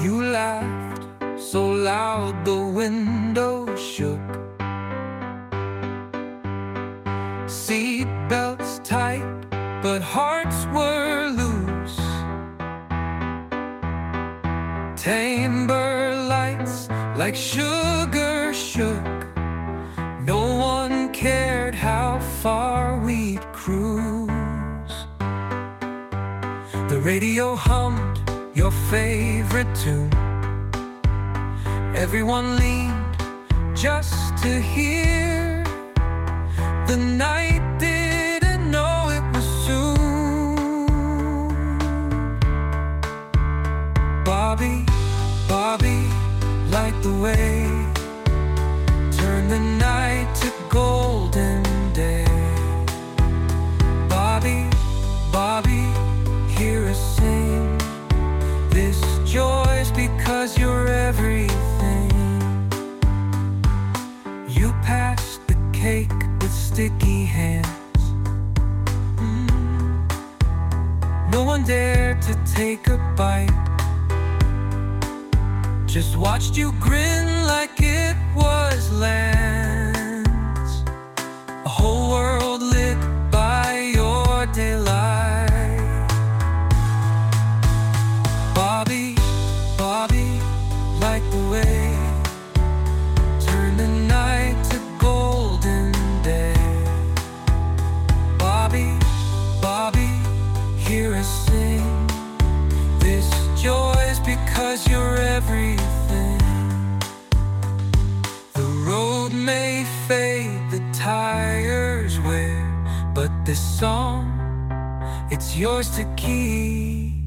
You laughed so loud the window shook. Seat belts tight, but hearts were loose. Timber lights like sugar shook. No one cared how far we'd cruise. The radio hummed your favorite tune. Everyone leaned just to hear. The night didn't know it was soon. Bobby, Bobby, light the way. Turn the night to golden day. Bobby, Bobby, hear us sing. This joy's because you're everything. You passed the cake with sticky hands. No one dared to take a bite. Just watched you grin like it was lands. A whole world lit by your daylight. Bobby, Bobby, light the way. Turn the night to golden day. Bobby, Bobby, hear us sing. This joy's because you're everything. The road may fade, the tires wear, but this song, it's yours to keep.